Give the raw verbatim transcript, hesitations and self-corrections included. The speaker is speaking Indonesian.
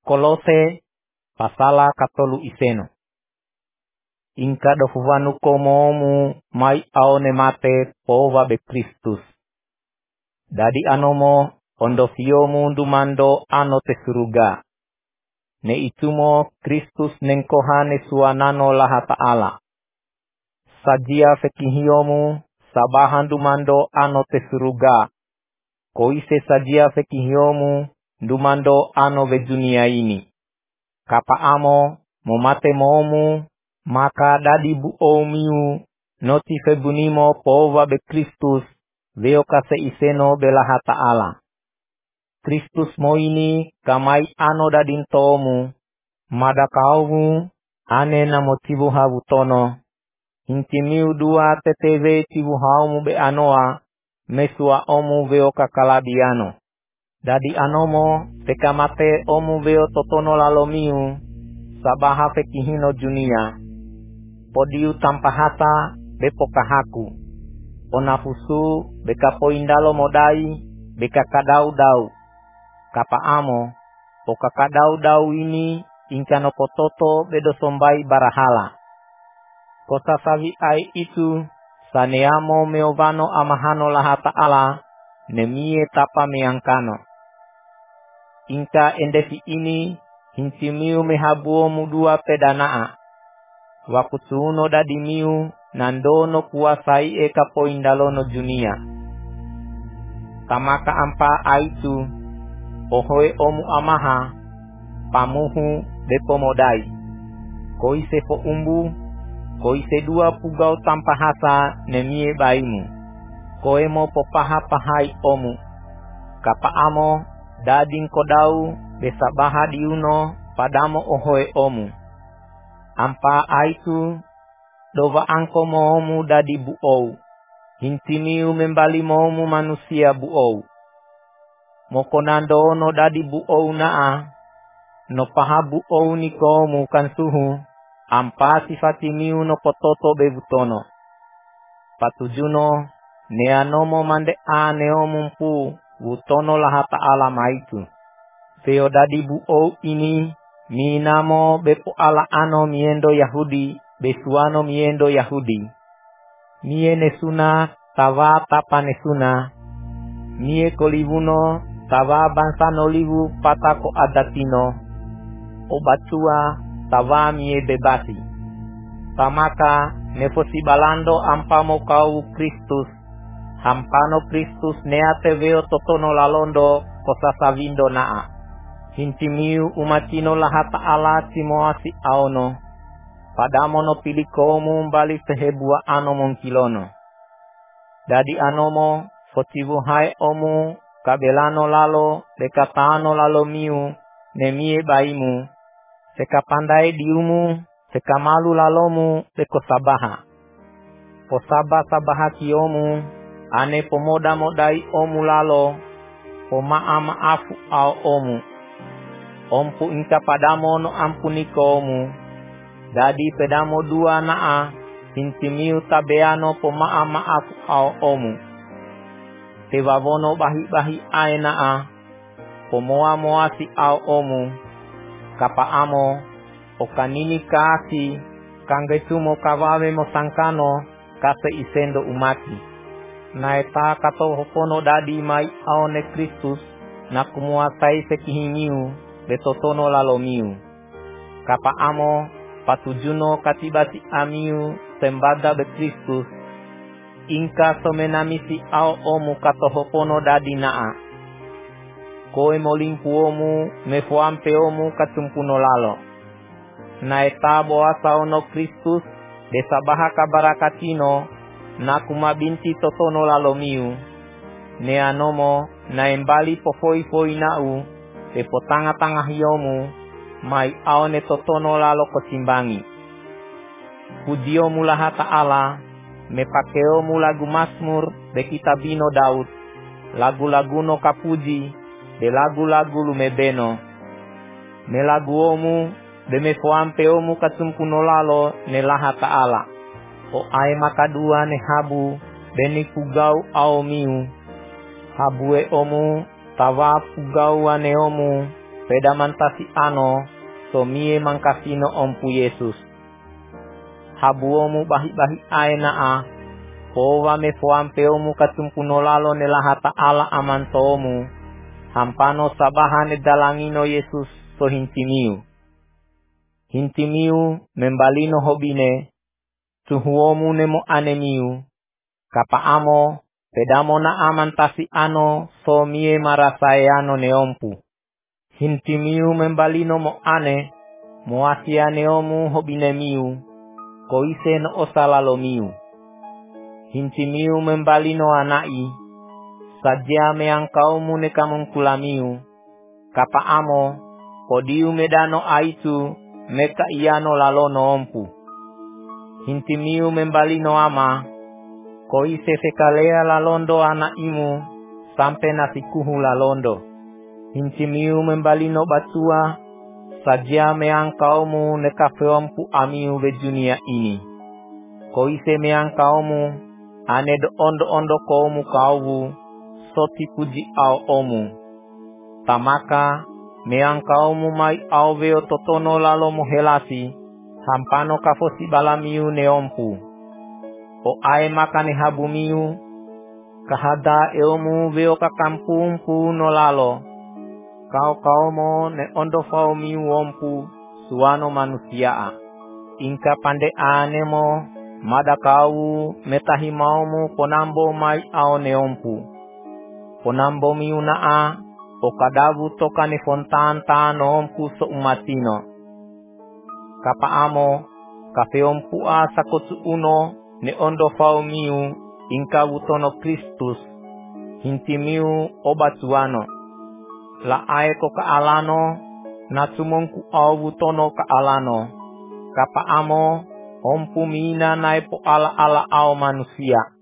Kolose pasala katolu iseno. Inka dofuvanu komomu mai aone mate pova be Kristus. Dadi anomo ondofiomu ndumando ano te suruga. Ne itumo Kristus nengkohane suanano laha ta'ala. Sajia fekihiomu sabahan dumando ano te suruga. Koise sajia fekihiomu ndumando ano ve dunia ini. Kapa amo momate momu maka dadi bu omiu noti febunimo pova be Kristus veo kase iseno belaha ta'ala. Kristus mo ini kamai ano dadin tomu madakaumu ane na motivu havutono. Intimiu dua teteve tivu haumu be anoa mesua omu veo kakalabiano. Dadi anomo tekamate omu veo totono lalomiu sabaha fekihino junia. Podiu tanpa hata bepo kahaku. Onafusu beka poindalo modai beka kadau-dau. Kapa amo poka kadau-dau ini inkano pototo bedo sombai barahala. Kosa savi ai itu saneamo meovano amahano laha ta'ala nemie tapa meangkano. Inka endesi ini hintimiu mehabuo mudua pedanaa. Wakutuno dadimiu nandono kuasai eka poindalono junia. Tamaka ampa aitu ohoe omu amaha pamuhu depo modai. Koise po umbu koise dua pugau tanpa hasa nemie baimu. Koemo popaha pahai omu. Kapa amo dading kodau besabaha diuno padamo ohoe omu. Ampa aitu dova angko momu dadi buou. Hintimiu membali momu manusia buou. Mokonando no dadi buou naa. No paha buou nikomu kan suhu. Ampa sifatimiu no pototo bebutono. Patujuno neanomo mande a neomumpu wutono laha ta'ala maitu. Veo dadi buou ini minamo bepo ala ano miendo Yahudi besuano miendo Yahudi. Mie nesuna tawa tapa nesuna. Mie kolivuno tawa bangsa nolivu patako adatino. Obatua tawa mie bebasi. Tamaka nefosi balando ampamo kau Kristus. Hampano Kristus neate veo totono lalondo kosasavindo naa. Hintimiu umatino laha ta'ala timoasi aono. Padamono pilikomu mbali sehebua ano mongkilono. Dadi anomo fotivu hai omu kabelano lalo dekatano lalo miu nemie baimu. Sekapandai diumu sekamalu lalomu dekosabaha. Posaba sabaha kiomu ane pomoda modai omu lalo pomaa maafu au omu. Ompu inka padamo no ampuniko omu. Dadi pedamo dua naa intimiu tabeano pomaa maafu au omu. Tewavono bahi-bahi ae naa pomoa moasi au omu. Kapa amo okanini kaasi kangetumo kawawe mosangkano kase isendo umati. Naeta kato hopono dadi mai aone Kristus na kumuasai sekihimiu betotono lalomiu. Kapa amo patujuno katibasi amiu sembada be Kristus. Inka somenamisi ao omu kato hopono dadi naa. Koe molimpu omu mefuampe omu katumpuno lalo. Naeta boasa ono Kristus desabaha kabarakatino na kumabinti totono lalomiu. Neanomo na embali pofoi-foi nau tepo tanga-tanga hiomu mai aone totono lalo kosimbangi. Pujiomu laha ta'ala mepakeomu lagu Mazmur de kitabino Daud. Lagu-laguno kapuji de lagu-lagu lumebeno. Melaguomu de mefoampeomu katumpuno lalo ne laha ta'ala. O ae makadua ne habu beni pugau ao miu. Habue omu tawa pugau ane omu peda mantasi ano so mie mangkasino ompu Yesus. Habuomu bahi-bahi aena a powa me foampeomu katumpuno lalo nelaha ta'ala amantomu hampano sabahane dalangino Yesus so hintimiu. Hintimiu membalino hobine tuhuomu nemo anemiu kapaamo pedamo na amantasi ano so mie marasayano neompu. Hintimiu membalino mo ane moasia neomu hobine miu koise no osalalo miu. Hintimiu membalino anai saja meangkaumu nekamungkulamiu kapaamo kodiu medano aitu meka iano lalono ompu. Hintimiu membalino ama koise fekalea lalondo anaimu sampe nasikuhu lalondo. Hintimiu membalino batua saja meangkaumu nekafeompu amiu be dunia ini. Koise meangkaumu ane do ondo-ondo kaumu kauwu soti puji au omu. Tamaka meangkaumu mai au veo totono lalo muhelasi hampano kafosi balamiu neompu. O ae makane habumiu kahada eomu veo kakampumpu no lalo. Kau kaumo ne ondo fau miu ompu suano manusiaa. Inka pande anemo mada kau metahi maumu ponambo mai au neompu. Ponambo miu naa o kadavu toka ni fontan tano ompu so umatino. Kapaamo kafeompu a sakotu uno ne ondo fau miu inka wutono Kristus. Hintimiu obatuano. La ae ko ka alano na tumongku au wutono ka alano. Kapaamo ompu mina nai po ala ala au manusia.